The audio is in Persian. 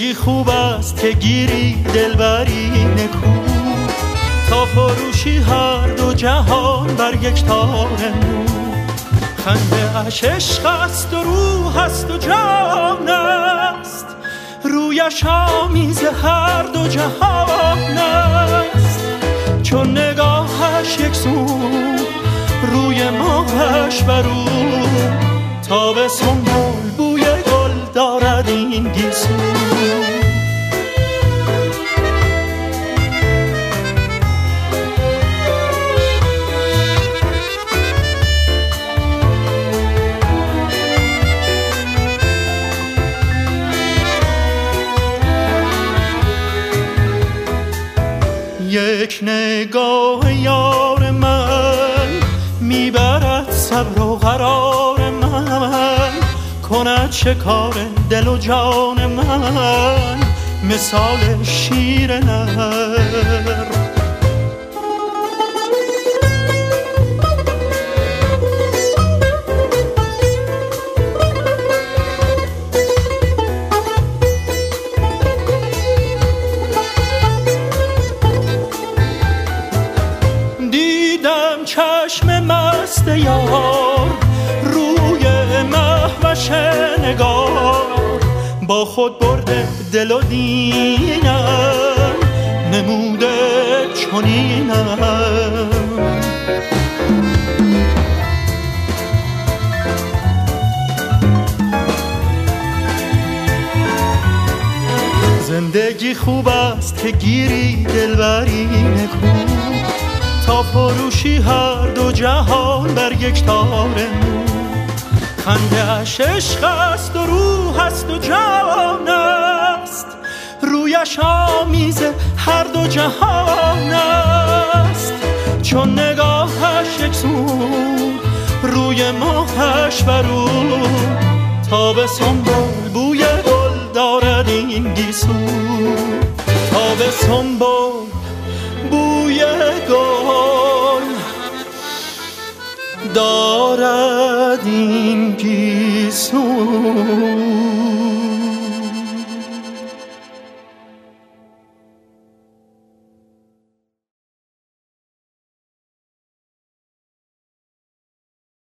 زندگی خوب است که گیری دلبری نکو، تا فروشی هر دو جهان بر یک تار مو. خنده اش عشق است و روح است و جان است، رویش آمیز هر دو جهان است. چون نگاهش یک سو، روی ماهش برو، تا به سنبل بوی گل دارد این گیسو. یک نگاه یار من میبرد صبر و قرار من، کند شکار دل و جان من مثال شیر نر. چشم مست یار روی مهوش نگار، با خود برده دل و دینم نموده چنینم. زندگی خوب است که گیری دلبری نکو، تا فروشی هر دو جهان بر یک تار مو. خنده اش عشق است و روح است و جان است، رویش آمیز هر دو جهان است. چون نگاهش یک سو، روی ماهش برو، تا به سنبل بوی گل دارد این گیسو. تا به سنبل بوی گل دارد این گیسو.